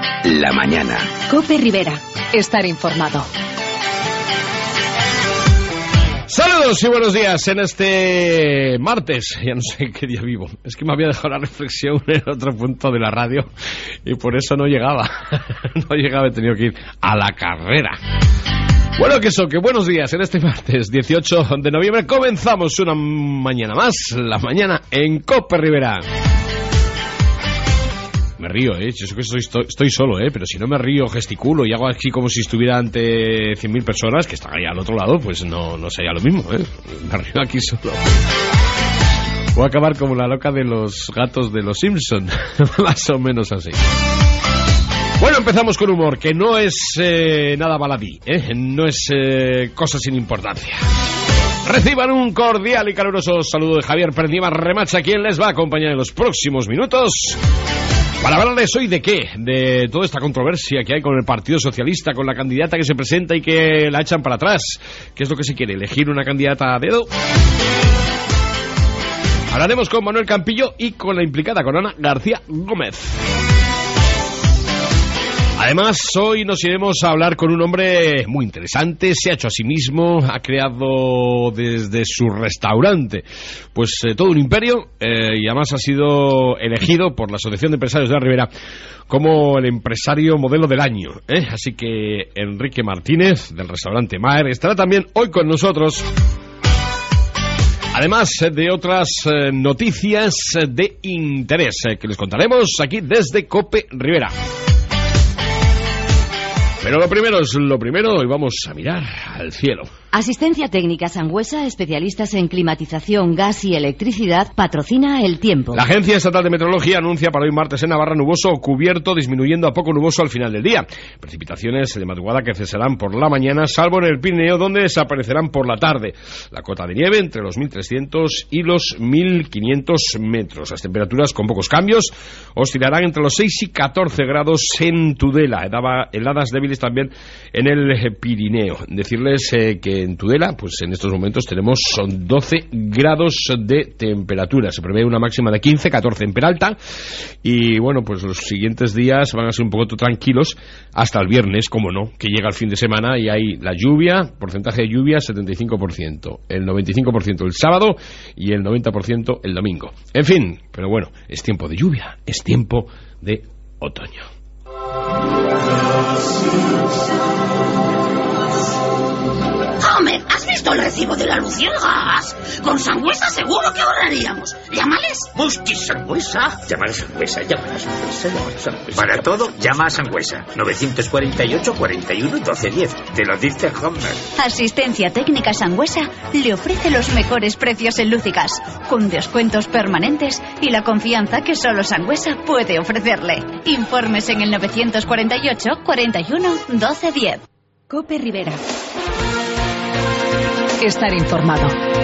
la mañana. COPE Rivera. Estar informado. Saludos y buenos días en este martes. Ya no sé en qué día vivo. Es que me había dejado la reflexión en otro punto de la radio y por eso no llegaba. No llegaba, he tenido que ir a la carrera. Bueno, que buenos días en este martes 18 de noviembre. Comenzamos una mañana más, la mañana en COPE Rivera. Me río, yo sé que estoy solo, pero si no me río, gesticulo y hago así como si estuviera ante 100.000 personas que están ahí al otro lado, pues no sería lo mismo, Me río aquí solo. Voy a acabar como la loca de los gatos de los Simpson, más o menos así. Bueno, empezamos con humor, que no es nada baladí, no es cosa sin importancia. Reciban un cordial y caluroso saludo de Javier Pérez Remacha, quien les va a acompañar en los próximos minutos. Para hablarles hoy de qué, de toda esta controversia que hay con el Partido Socialista, con la candidata que se presenta y que la echan para atrás. ¿Qué es lo que se quiere? ¿Elegir una candidata a dedo? Hablaremos con Manuel Campillo y con la implicada, con Ana García Gómez. Además, hoy nos iremos a hablar con un hombre muy interesante. Se ha hecho a sí mismo, ha creado desde su restaurante pues todo un imperio y además ha sido elegido por la Asociación de Empresarios de la Ribera como el empresario modelo del año, Así que Enrique Martínez, del restaurante Maer, estará también hoy con nosotros. Además de otras noticias de interés que les contaremos aquí desde COPE Rivera. Pero lo primero, y vamos a mirar al cielo. Asistencia Técnica Sangüesa, especialistas en climatización, gas y electricidad, patrocina el tiempo. La Agencia Estatal de Meteorología anuncia para hoy martes en Navarra nuboso o cubierto, disminuyendo a poco nuboso al final del día. Precipitaciones de madrugada que cesarán por la mañana, salvo en el Pirineo, donde desaparecerán por la tarde. La cota de nieve entre los 1.300 y los 1.500 metros. Las temperaturas con pocos cambios oscilarán entre los 6 y 14 grados en Tudela. Heladas débiles también en el Pirineo. Decirles que en Tudela, pues en estos momentos son 12 grados de temperatura. Se prevé una máxima de 15, 14 en Peralta. Y bueno, pues los siguientes días van a ser un poco tranquilos hasta el viernes, como no, que llega el fin de semana y hay la lluvia, porcentaje de lluvia 75%, el 95% el sábado y el 90% el domingo. En fin, pero bueno, es tiempo de lluvia, es tiempo de otoño. Homer, ¿has visto el recibo de la luz y el gas? Con Sangüesa seguro que ahorraríamos. Llámales. Musti Sangüesa. Llámale Sangüesa, llámale Sangüesa, llámale Sangüesa. Para todo, llama a Sangüesa. 948 41 12 10. Te lo dice Homer. Asistencia Técnica Sangüesa le ofrece los mejores precios en luz y gas, con descuentos permanentes y la confianza que solo Sangüesa puede ofrecerle. Informes en el 948 41 12 10. COPE Rivera. Estar informado.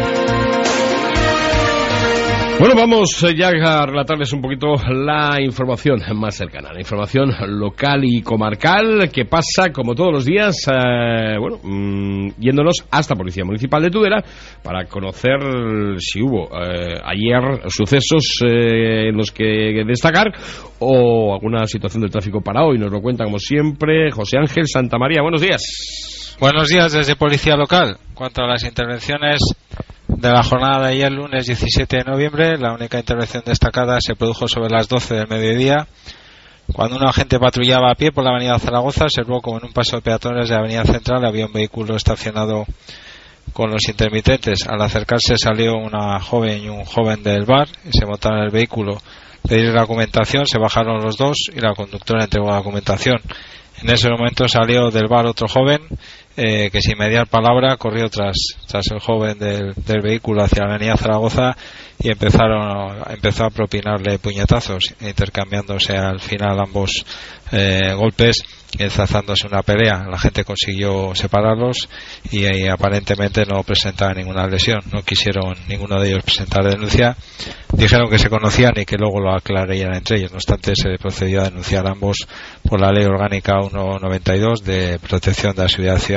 Bueno, vamos ya a relatarles un poquito la información más cercana, la información local y comarcal que pasa como todos los días, yéndonos hasta Policía Municipal de Tudela para conocer si hubo ayer sucesos en los que destacar o alguna situación del tráfico para hoy. Nos lo cuenta como siempre José Ángel Santamaría. Buenos días. Buenos días desde Policía Local. En cuanto a las intervenciones de la jornada de ayer, lunes 17 de noviembre, la única intervención destacada se produjo sobre las 12 del mediodía, cuando un agente patrullaba a pie por la avenida Zaragoza. Observó como en un paso de peatones de la avenida Central había un vehículo estacionado con los intermitentes. Al acercarse salió una joven y un joven del bar y se montaron en el vehículo. Pedieron la documentación, se bajaron los dos y la conductora entregó la documentación. En ese momento salió del bar otro joven que sin mediar palabra corrió tras el joven del vehículo hacia la avenida Zaragoza y empezó a propinarle puñetazos, intercambiándose al final ambos golpes, enzazándose una pelea. La gente consiguió separarlos y aparentemente no presentaban ninguna lesión. No quisieron ninguno de ellos presentar denuncia. Dijeron que se conocían y que luego lo aclararían entre ellos. No obstante, se procedió a denunciar a ambos por la Ley Orgánica 192 de Protección de la Seguridad Ciudadana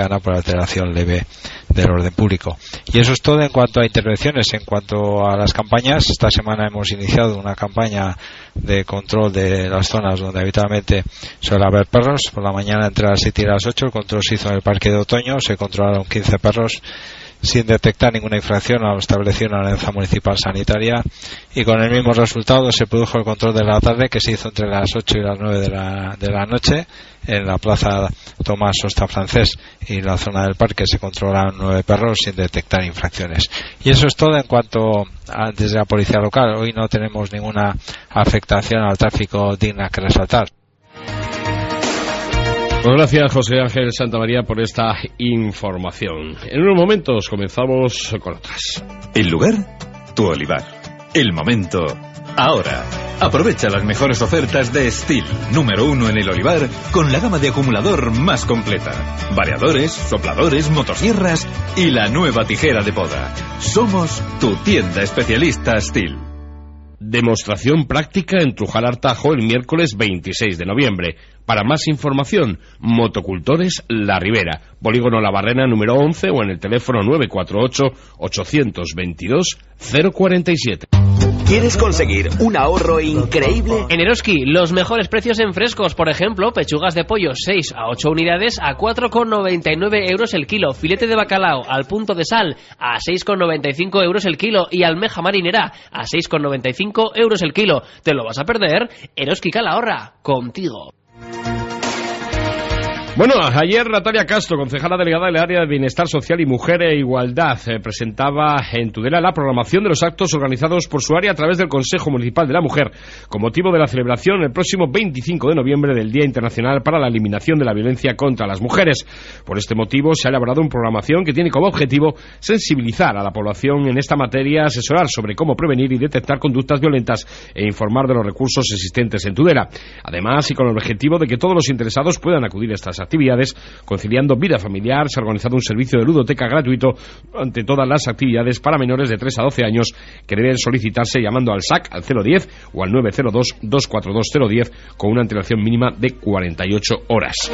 condena por alteración leve del orden público. Y eso es todo en cuanto a intervenciones. En cuanto a las campañas, esta semana hemos iniciado una campaña de control de las zonas donde habitualmente suele haber perros. Por la mañana entre las 7 y las 8 el control se hizo en el Parque de Otoño, se controlaron 15 perros sin detectar ninguna infracción a lo establecido en la ordenanza municipal sanitaria, y con el mismo resultado se produjo el control de la tarde, que se hizo entre las 8 y las 9 de la noche en la plaza Tomás Sosta Francés y la zona del parque. Se controlaron 9 perros sin detectar infracciones. Y eso es todo en cuanto a desde la policía local. Hoy no tenemos ninguna afectación al tráfico digna que resaltar. Pues gracias, José Ángel Santamaría, por esta información. En unos momentos comenzamos con otras. El lugar, tu olivar. El momento, ahora. Aprovecha las mejores ofertas de Stihl, número 1 en el olivar, con la gama de acumulador más completa. Variadores, sopladores, motosierras y la nueva tijera de poda. Somos tu tienda especialista Stihl. Demostración práctica en Trujal Tajo el miércoles 26 de noviembre. Para más información, Motocultores La Ribera, Polígono La Barrena número 11 o en el teléfono 948-822-047. ¿Quieres conseguir un ahorro increíble? En Eroski, los mejores precios en frescos. Por ejemplo, pechugas de pollo 6 a 8 unidades a 4,99 euros el kilo. Filete de bacalao al punto de sal a 6,95 euros el kilo. Y almeja marinera a 6,95 euros el kilo. ¿Te lo vas a perder? Eroski Calahorra, contigo. Bueno, ayer Natalia Castro, concejala delegada del área de Bienestar Social y Mujer e Igualdad, presentaba en Tudela la programación de los actos organizados por su área a través del Consejo Municipal de la Mujer, con motivo de la celebración el próximo 25 de noviembre del Día Internacional para la Eliminación de la Violencia contra las Mujeres. Por este motivo se ha elaborado una programación que tiene como objetivo sensibilizar a la población en esta materia, asesorar sobre cómo prevenir y detectar conductas violentas e informar de los recursos existentes en Tudela. Además, y con el objetivo de que todos los interesados puedan acudir a estas actividades, conciliando vida familiar, se ha organizado un servicio de ludoteca gratuito ante todas las actividades para menores de 3 a 12 años que deben solicitarse llamando al SAC al 010 o al 902-242-010 con una antelación mínima de 48 horas.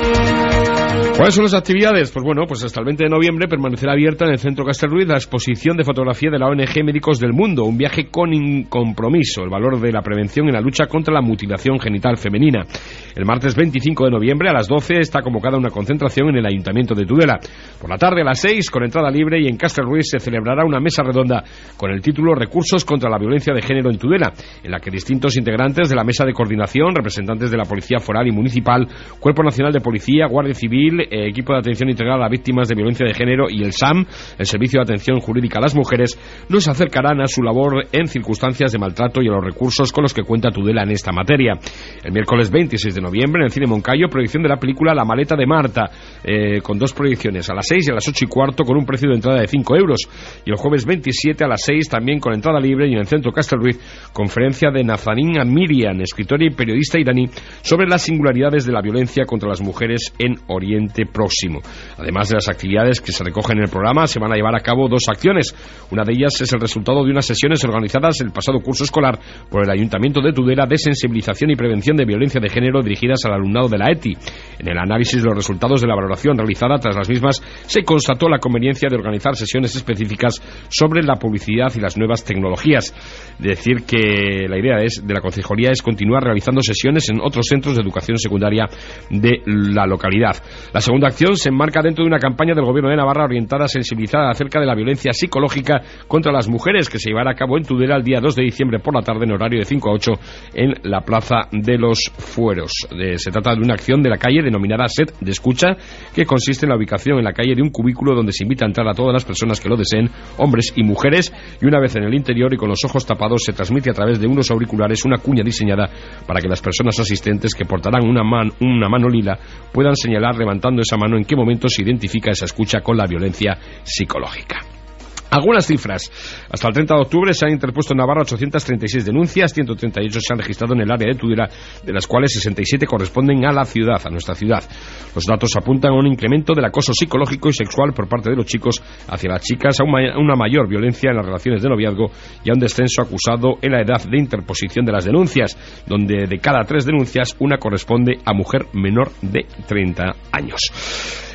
¿Cuáles son las actividades? Pues bueno, pues hasta el 20 de noviembre permanecerá abierta en el Centro Castelruiz la exposición de fotografía de la ONG Médicos del Mundo, un viaje con compromiso, el valor de la prevención en la lucha contra la mutilación genital femenina. El martes 25 de noviembre a las 12 está convocada una concentración en el Ayuntamiento de Tudela. Por la tarde a las 6, con entrada libre, y en Castelruiz se celebrará una mesa redonda con el título Recursos contra la violencia de género en Tudela, en la que distintos integrantes de la mesa de coordinación, representantes de la Policía Foral y Municipal, Cuerpo Nacional de Policía, Guardia Civil, Equipo de Atención Integral a Víctimas de Violencia de Género y el SAM, el Servicio de Atención Jurídica a las Mujeres, nos acercarán a su labor en circunstancias de maltrato y a los recursos con los que cuenta Tudela en esta materia. El miércoles 26 de noviembre en el Cine Moncayo, proyección de la película La Maleta de Marta, con 2 proyecciones, a las 6 y a las 8 y cuarto, con un precio de entrada de 5 euros. Y el jueves 27 a las 6, también con entrada libre, y en el Centro Castelruiz, conferencia de Nazanin Amirian, escritora y periodista iraní, sobre las singularidades de la violencia contra las mujeres en Oriente Próximo. Además de las actividades que se recogen en el programa, se van a llevar a cabo 2 acciones. Una de ellas es el resultado de unas sesiones organizadas el pasado curso escolar por el Ayuntamiento de Tudela de sensibilización y prevención de violencia de género dirigidas al alumnado de la ETI. En el análisis de los resultados de la valoración realizada tras las mismas, se constató la conveniencia de organizar sesiones específicas sobre la publicidad y las nuevas tecnologías. Decir que la idea de la concejalía es continuar realizando sesiones en otros centros de educación secundaria de la localidad. La segunda acción se enmarca dentro de una campaña del Gobierno de Navarra orientada a sensibilizar acerca de la violencia psicológica contra las mujeres, que se llevará a cabo en Tudela el día 2 de diciembre por la tarde en horario de 5 a 8 en la Plaza de los Fueros. Se trata de una acción de la calle denominada Set de Escucha, que consiste en la ubicación en la calle de un cubículo donde se invita a entrar a todas las personas que lo deseen, hombres y mujeres, y una vez en el interior y con los ojos tapados se transmite a través de unos auriculares una cuña diseñada para que las personas asistentes que portarán una mano lila puedan señalar levantando esa mano en qué momento se identifica esa escucha con la violencia psicológica. Algunas cifras. Hasta el 30 de octubre se han interpuesto en Navarra 836 denuncias, 138 se han registrado en el área de Tudela, de las cuales 67 corresponden a la ciudad, a nuestra ciudad. Los datos apuntan a un incremento del acoso psicológico y sexual por parte de los chicos hacia las chicas, a una mayor violencia en las relaciones de noviazgo y a un descenso acusado en la edad de interposición de las denuncias, donde de cada 3 denuncias, una corresponde a mujer menor de 30 años.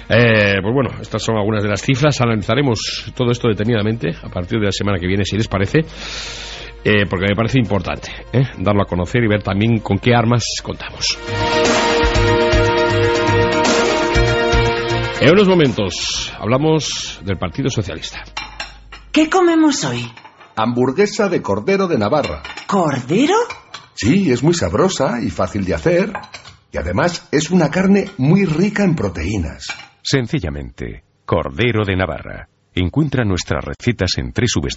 Pues bueno, estas son algunas de las cifras. Analizaremos todo esto detenidamente a partir de la semana que viene, si les parece, porque me parece importante darlo a conocer y ver también con qué armas contamos. En unos momentos hablamos del Partido Socialista. ¿Qué comemos hoy? Hamburguesa de cordero de Navarra. ¿Cordero? Sí, es muy sabrosa y fácil de hacer. Y además es una carne muy rica en proteínas. Sencillamente, Cordero de Navarra. Encuentra nuestras recetas en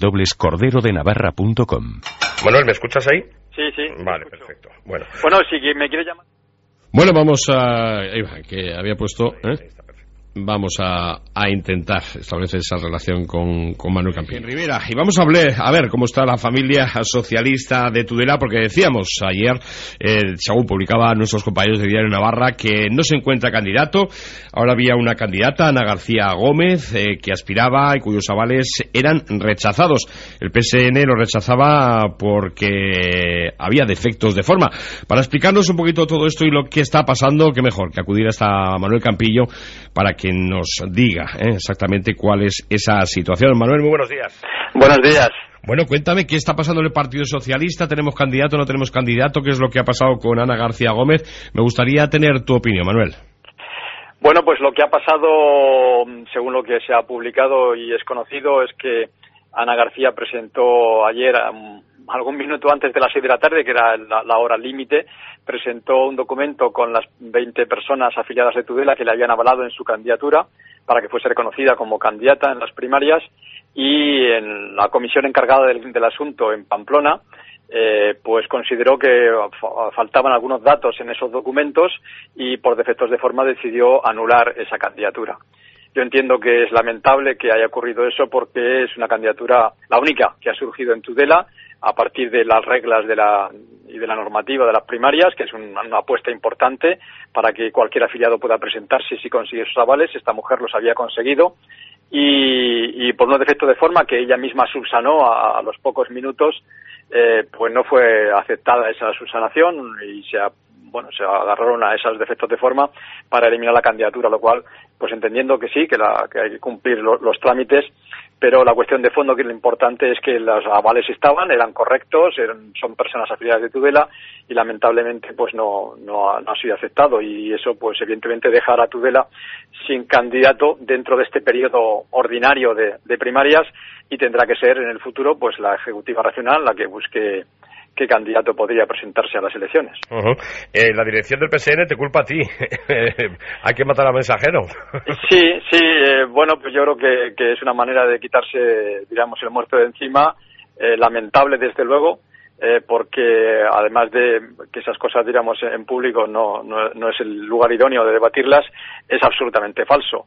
www.corderodenavarra.com. Manuel, ¿me escuchas ahí? Sí. Vale, perfecto. Bueno, si me quiere llamar. Bueno, vamos a... que había puesto... Vamos a intentar establecer esa relación con Manuel Campín Rivera. Y vamos a ver cómo está la familia socialista de Tudela, porque decíamos ayer, según publicaban nuestros compañeros de Diario Navarra, que no se encuentra candidato. Ahora había una candidata, Ana García Gómez, que aspiraba y cuyos avales eran rechazados. El PSN lo rechazaba porque había defectos de forma. Para explicarnos un poquito todo esto y lo que está pasando, qué mejor que acudir hasta Manuel Campillo para que nos diga exactamente cuál es esa situación. Manuel, muy buenos días. Buenos días. Bueno, cuéntame, ¿qué está pasando en el Partido Socialista? ¿Tenemos candidato, no tenemos candidato? ¿Qué es lo que ha pasado con Ana García Gómez? Me gustaría tener tu opinión, Manuel. Bueno, pues lo que ha pasado, según lo que se ha publicado y es conocido, es que Ana García presentó ayer, algún minuto antes de las 6 de la tarde, que era la hora límite, presentó un documento con las 20 personas afiliadas de Tudela que le habían avalado en su candidatura para que fuese reconocida como candidata en las primarias, y en la comisión encargada del asunto en Pamplona pues consideró que faltaban algunos datos en esos documentos y por defectos de forma decidió anular esa candidatura. Yo entiendo que es lamentable que haya ocurrido eso, porque es una candidatura, la única que ha surgido en Tudela a partir de las reglas y de la normativa de las primarias, que es una apuesta importante para que cualquier afiliado pueda presentarse si consigue sus avales. Esta mujer los había conseguido y por unos defectos de forma que ella misma subsanó a los pocos minutos, pues no fue aceptada esa subsanación y se agarraron a esos defectos de forma para eliminar la candidatura, lo cual, pues entendiendo que sí, que hay que cumplir los trámites, pero la cuestión de fondo, que lo importante es que los avales eran correctos, son personas afiliadas de Tudela, y lamentablemente pues no ha sido aceptado, y eso pues evidentemente dejará a Tudela sin candidato dentro de este periodo ordinario de primarias, y tendrá que ser en el futuro pues la Ejecutiva Regional la que busque qué candidato podría presentarse a las elecciones. La dirección del PSN te culpa a ti. Hay que matar al mensajero. Sí, bueno, pues yo creo que es una manera de quitarse, digamos, el muerto de encima, lamentable desde luego, porque además de que esas cosas, digamos, en público no es el lugar idóneo de debatirlas, es absolutamente falso.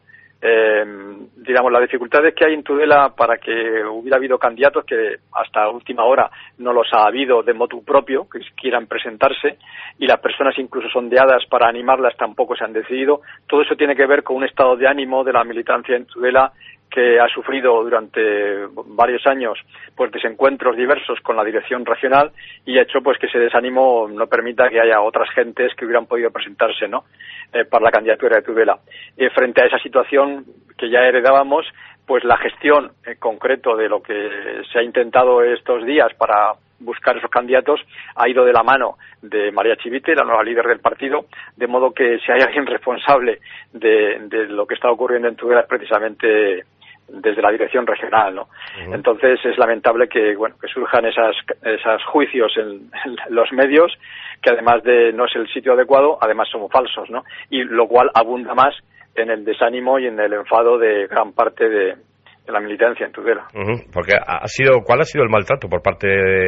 Digamos, las dificultades que hay en Tudela para que hubiera habido candidatos que hasta última hora no los ha habido de motu propio, que quieran presentarse, y las personas incluso sondeadas para animarlas tampoco se han decidido. Todo eso tiene que ver con un estado de ánimo de la militancia en Tudela, que ha sufrido durante varios años pues desencuentros diversos con la dirección regional, y ha hecho pues que ese desánimo no permita que haya otras gentes que hubieran podido presentarse, ¿no?, para la candidatura de Tudela. Frente a esa situación que ya heredábamos, pues la gestión en concreto de lo que se ha intentado estos días para buscar esos candidatos ha ido de la mano de María Chivite, la nueva líder del partido, de modo que si hay alguien responsable de lo que está ocurriendo en Tudela es precisamente desde la dirección regional, ¿no? Uh-huh. Entonces es lamentable que surjan esas juicios en los medios, que además de no es el sitio adecuado, además son falsos, ¿no? Y lo cual abunda más en el desánimo y en el enfado de gran parte de la militancia en Tudela. Uh-huh. Porque ¿cuál ha sido el maltrato por parte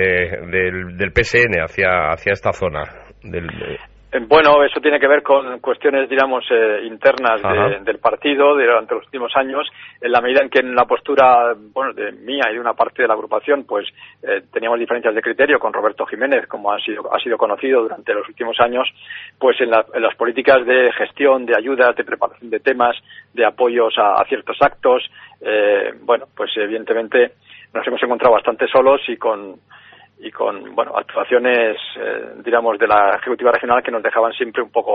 del PSN hacia esta zona Bueno, eso tiene que ver con cuestiones, digamos, internas del partido durante los últimos años, en la medida en que en la postura, de mía y de una parte de la agrupación, pues teníamos diferencias de criterio con Roberto Jiménez, como ha sido conocido durante los últimos años, pues en las políticas de gestión, de ayudas, de preparación de temas, de apoyos a ciertos actos, pues evidentemente nos hemos encontrado bastante solos y con actuaciones, digamos, de la Ejecutiva Regional que nos dejaban siempre un poco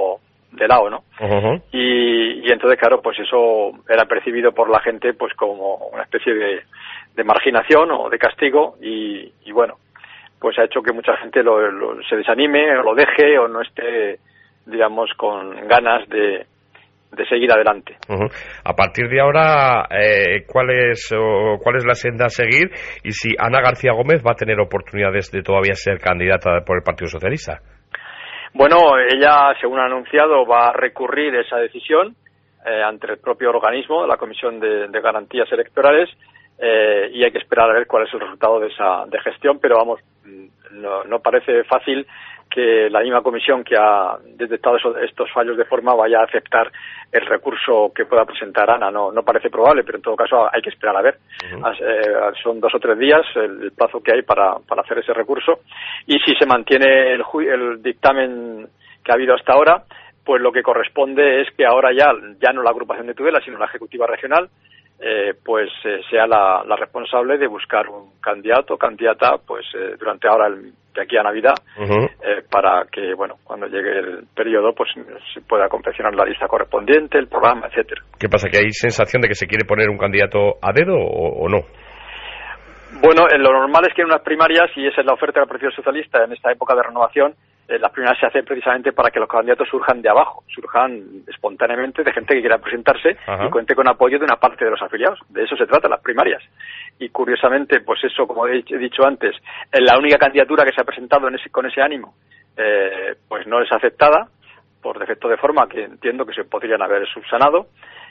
de lado, ¿no? Y entonces, claro, pues eso era percibido por la gente pues como una especie de marginación o de castigo y bueno, pues ha hecho que mucha gente se desanime o lo deje o no esté, digamos, con ganas de seguir adelante. A partir de ahora, ¿cuál es la senda a seguir? Y si Ana García Gómez va a tener oportunidades de todavía ser candidata por el Partido Socialista. Bueno, ella, según ha anunciado, va a recurrir esa decisión ante el propio organismo, la Comisión de Garantías Electorales, y hay que esperar a ver cuál es el resultado de esa gestión, pero vamos, no parece fácil que la misma comisión que ha detectado estos fallos de forma vaya a aceptar el recurso que pueda presentar Ana. No parece probable, pero en todo caso hay que esperar a ver. Son 2 o 3 días el plazo que hay para hacer ese recurso, y si se mantiene el dictamen que ha habido hasta ahora, pues lo que corresponde es que ahora ya no la agrupación de Tudela, sino la Ejecutiva Regional, sea la responsable de buscar un candidato o candidata pues durante ahora de aquí a Navidad, para que, bueno, cuando llegue el periodo pues se pueda confeccionar la lista correspondiente, el programa, etcétera. ¿Qué pasa? ¿Que hay sensación de que se quiere poner un candidato a dedo o no? Bueno, lo normal es que en unas primarias, y esa es la oferta del Partido Socialista en esta época de renovación, las primarias se hacen precisamente para que los candidatos surjan de abajo, surjan espontáneamente de gente que quiera presentarse y cuente con apoyo de una parte de los afiliados. De eso se trata, las primarias. Y curiosamente, pues eso, como he dicho antes, la única candidatura que se ha presentado con ese ánimo, pues no es aceptada, por defecto de forma que entiendo que se podrían haber subsanado.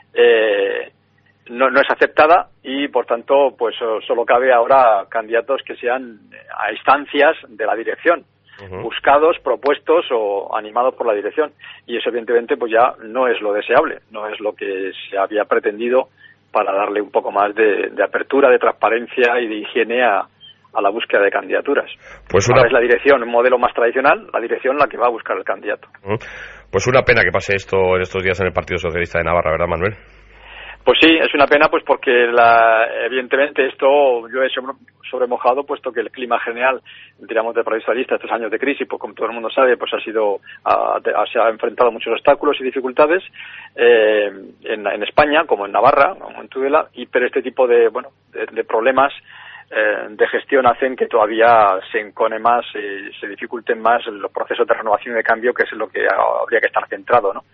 No es aceptada y, por tanto, pues solo cabe ahora candidatos que sean a instancias de la dirección, buscados, propuestos o animados por la dirección. Y eso, evidentemente, pues ya no es lo deseable, no es lo que se había pretendido para darle un poco más de apertura, de transparencia y de higiene a la búsqueda de candidaturas. Pues ahora es la dirección, un modelo más tradicional, la dirección la que va a buscar el candidato. Pues una pena que pase esto en estos días en el Partido Socialista de Navarra, ¿verdad, Manuel? Pues sí, es una pena, pues porque evidentemente esto yo he sobremojado, puesto que el clima general, digamos, del Partido Socialista estos años de crisis, pues como todo el mundo sabe, pues se ha enfrentado a muchos obstáculos y dificultades en España, como en Navarra, como en Tudela, pero este tipo de problemas de gestión hacen que todavía se encone más, se dificulten más los procesos de renovación y de cambio, que es en lo que habría que estar centrado, ¿no?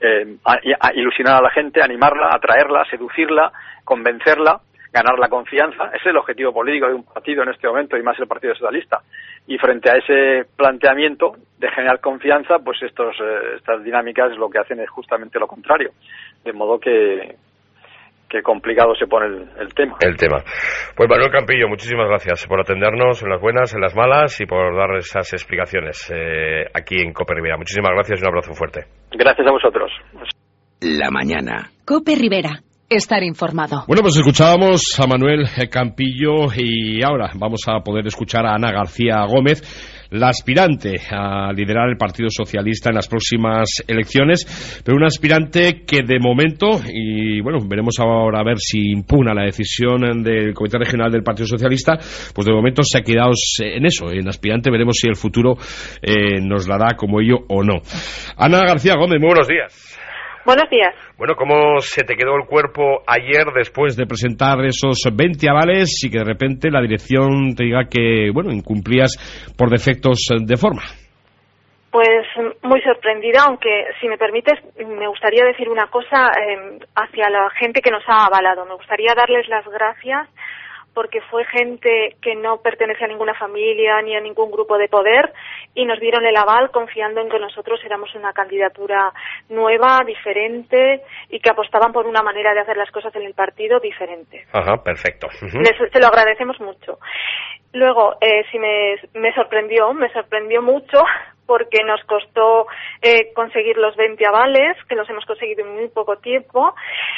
A ilusionar a la gente, animarla, atraerla, seducirla, convencerla, ganar la confianza. Ese es el objetivo político de un partido en este momento, y más el Partido Socialista. Y frente a ese planteamiento de generar confianza, pues estas dinámicas lo que hacen es justamente lo contrario. De modo que complicado se pone el tema. Pues Manuel Campillo, muchísimas gracias por atendernos en las buenas, en las malas y por dar esas explicaciones aquí en COPE Rivera. Muchísimas gracias y un abrazo fuerte. Gracias a vosotros. La mañana. COPE Rivera. Estar informado. Bueno, pues escuchábamos a Manuel Campillo y ahora vamos a poder escuchar a Ana García Gómez, la aspirante a liderar el Partido Socialista en las próximas elecciones, pero una aspirante que de momento, y bueno, veremos ahora a ver si impugna la decisión del Comité Regional del Partido Socialista, pues de momento se ha quedado en eso, en aspirante. Veremos si el futuro nos la da como ello o no. Ana García Gómez, muy buenos días. Buenos días. Bueno, ¿cómo se te quedó el cuerpo ayer después de presentar esos 20 avales y que de repente la dirección te diga que, bueno, incumplías por defectos de forma? Pues muy sorprendida, aunque si me permites me gustaría decir una cosa hacia la gente que nos ha avalado. Me gustaría darles las gracias porque fue gente que no pertenece a ninguna familia ni a ningún grupo de poder y nos dieron el aval confiando en que nosotros éramos una candidatura nueva, diferente y que apostaban por una manera de hacer las cosas en el partido diferente. Ajá, perfecto. Se lo agradecemos mucho. Luego, si me sorprendió mucho porque nos costó conseguir los 20 avales, que los hemos conseguido en muy poco tiempo.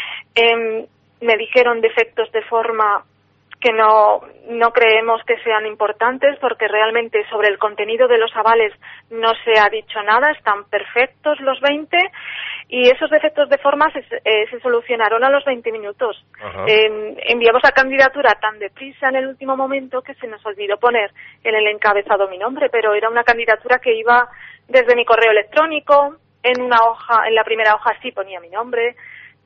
Me dijeron defectos de forma que no creemos que sean importantes porque realmente sobre el contenido de los avales no se ha dicho nada, están perfectos los 20 y esos defectos de forma se solucionaron a los 20 minutos. Enviamos la candidatura tan deprisa en el último momento que se nos olvidó poner en el encabezado mi nombre, pero era una candidatura que iba desde mi correo electrónico, en una hoja, en la primera hoja sí ponía mi nombre.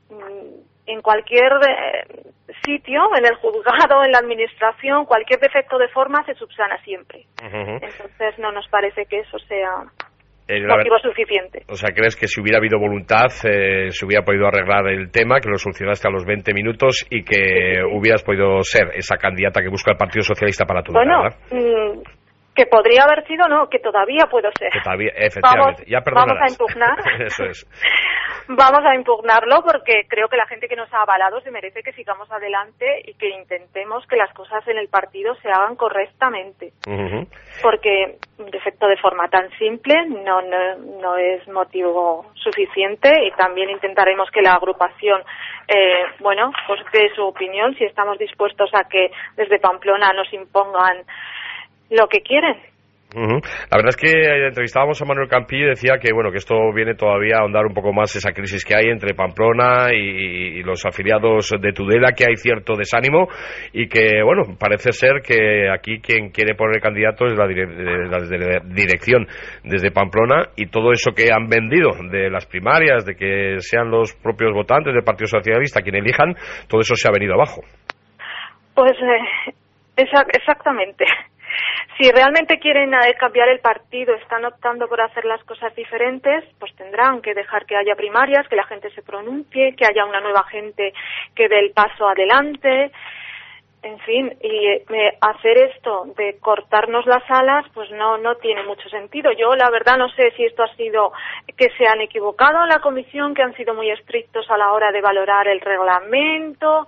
En cualquier sitio, en el juzgado, en la administración, cualquier defecto de forma se subsana siempre. Entonces no nos parece que eso sea motivo suficiente. O sea, ¿crees que si hubiera habido voluntad se hubiera podido arreglar el tema, que lo solucionaste a los 20 minutos y que hubieras podido ser esa candidata que busca el Partido Socialista para tu vida, ¿verdad? Que podría haber sido, no, que todavía puedo ser. Que todavía, efectivamente. Vamos a impugnar. Eso es. Vamos a impugnarlo porque creo que la gente que nos ha avalado se merece que sigamos adelante y que intentemos que las cosas en el partido se hagan correctamente. Porque un defecto de forma tan simple no es motivo suficiente, y también intentaremos que la agrupación pues dé su opinión, si estamos dispuestos a que desde Pamplona nos impongan lo que quieren. La verdad es que entrevistábamos a Manuel Campillo y decía que que esto viene todavía a ahondar un poco más esa crisis que hay entre Pamplona y los afiliados de Tudela, que hay cierto desánimo y que parece ser que aquí quien quiere poner candidato es la dirección desde Pamplona, y todo eso que han vendido de las primarias, de que sean los propios votantes del Partido Socialista quien elijan, todo eso se ha venido abajo. Pues exactamente. Si realmente quieren cambiar el partido, están optando por hacer las cosas diferentes, pues tendrán que dejar que haya primarias, que la gente se pronuncie, que haya una nueva gente que dé el paso adelante, en fin, y hacer esto de cortarnos las alas, pues no tiene mucho sentido. Yo la verdad no sé si esto ha sido que se han equivocado en la comisión, que han sido muy estrictos a la hora de valorar el reglamento.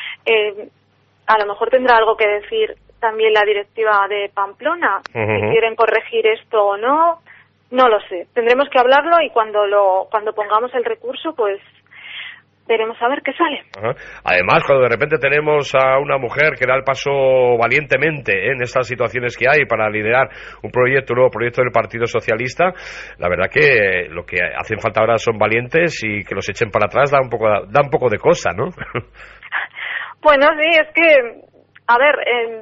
A lo mejor tendrá algo que decir también la directiva de Pamplona, si quieren corregir esto o no lo sé. Tendremos que hablarlo, y cuando pongamos el recurso, pues veremos a ver qué sale. Además, cuando de repente tenemos a una mujer que da el paso valientemente en estas situaciones que hay para liderar un nuevo proyecto del Partido Socialista, la verdad que lo que hacen falta ahora son valientes, y que los echen para atrás da un poco de cosa, ¿no? Bueno, sí, es que a ver,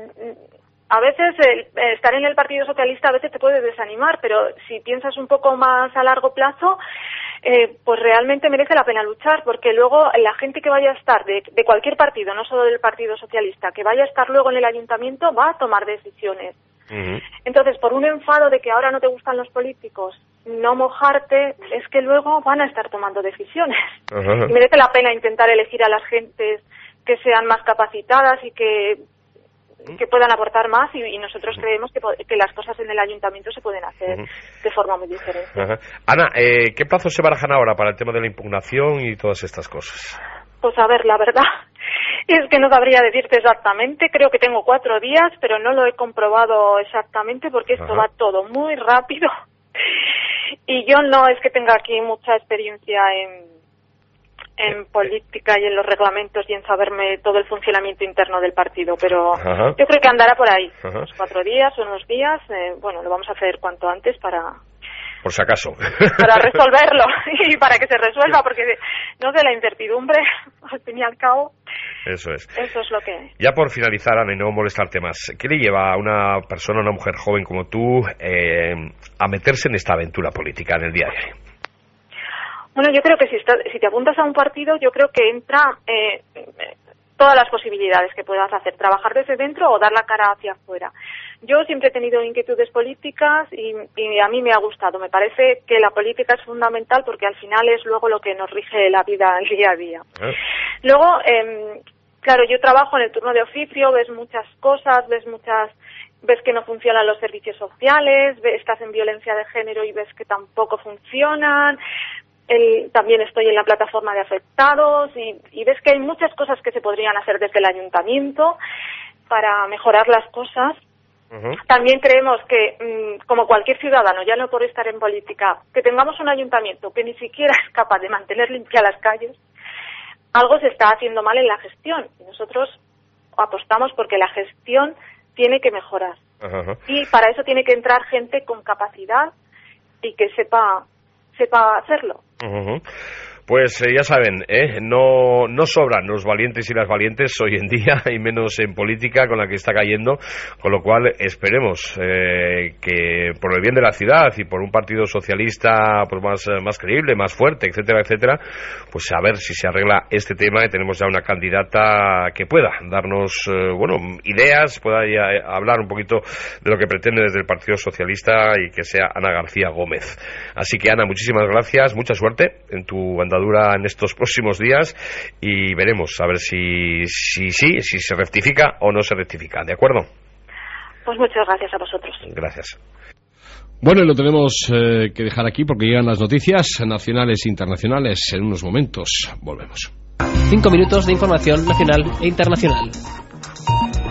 a veces estar en el Partido Socialista a veces te puede desanimar, pero si piensas un poco más a largo plazo, pues realmente merece la pena luchar, porque luego la gente que vaya a estar de cualquier partido, no solo del Partido Socialista, que vaya a estar luego en el ayuntamiento, va a tomar decisiones. Entonces, por un enfado de que ahora no te gustan los políticos, no mojarte, es que luego van a estar tomando decisiones. Y merece la pena intentar elegir a las gentes que sean más capacitadas y que puedan aportar más, y nosotros creemos que las cosas en el ayuntamiento se pueden hacer de forma muy diferente. Ana, ¿qué plazos se barajan ahora para el tema de la impugnación y todas estas cosas? Pues a ver, la verdad es que no sabría decirte exactamente. Creo que tengo 4 días, pero no lo he comprobado exactamente porque esto va todo muy rápido, y yo no es que tenga aquí mucha experiencia en política y en los reglamentos y en saberme todo el funcionamiento interno del partido, pero yo creo que andará por ahí, unos 4 días o unos días. Lo vamos a hacer cuanto antes por si acaso, para resolverlo y para que se resuelva, porque no sé, la incertidumbre al fin y al cabo, eso es lo que... Ya por finalizar, Ana, y no molestarte más, ¿qué le lleva a una mujer joven como tú a meterse en esta aventura política en el día de hoy? Bueno, yo creo que si te apuntas a un partido, yo creo que entra todas las posibilidades que puedas hacer, trabajar desde dentro o dar la cara hacia afuera. Yo siempre he tenido inquietudes políticas y a mí me ha gustado. Me parece que la política es fundamental porque al final es luego lo que nos rige la vida el día a día. Luego, claro, yo trabajo en el turno de oficio, ves muchas cosas, ves que no funcionan los servicios sociales, estás en violencia de género y ves que tampoco funcionan. También estoy en la plataforma de afectados y ves que hay muchas cosas que se podrían hacer desde el ayuntamiento para mejorar las cosas. También creemos que, como cualquier ciudadano, ya no por estar en política, que tengamos un ayuntamiento que ni siquiera es capaz de mantener limpias las calles, algo se está haciendo mal en la gestión. Y nosotros apostamos porque la gestión tiene que mejorar. Y para eso tiene que entrar gente con capacidad y que sepa hacerlo. Pues ya saben, no sobran los valientes y las valientes hoy en día, y menos en política con la que está cayendo, con lo cual esperemos que por el bien de la ciudad y por un partido socialista pues más creíble, más fuerte, etcétera, etcétera, pues a ver si se arregla este tema y tenemos ya una candidata que pueda darnos ideas, pueda ya hablar un poquito de lo que pretende desde el Partido Socialista, y que sea Ana García Gómez. Así que, Ana, muchísimas gracias, mucha suerte en tu andadura en estos próximos días, y veremos a ver si se rectifica o no se rectifica, ¿de acuerdo? Pues muchas gracias a vosotros. Gracias. Bueno, y lo tenemos que dejar aquí porque llegan las noticias nacionales e internacionales en unos momentos. Volvemos. 5 minutos de información nacional e internacional.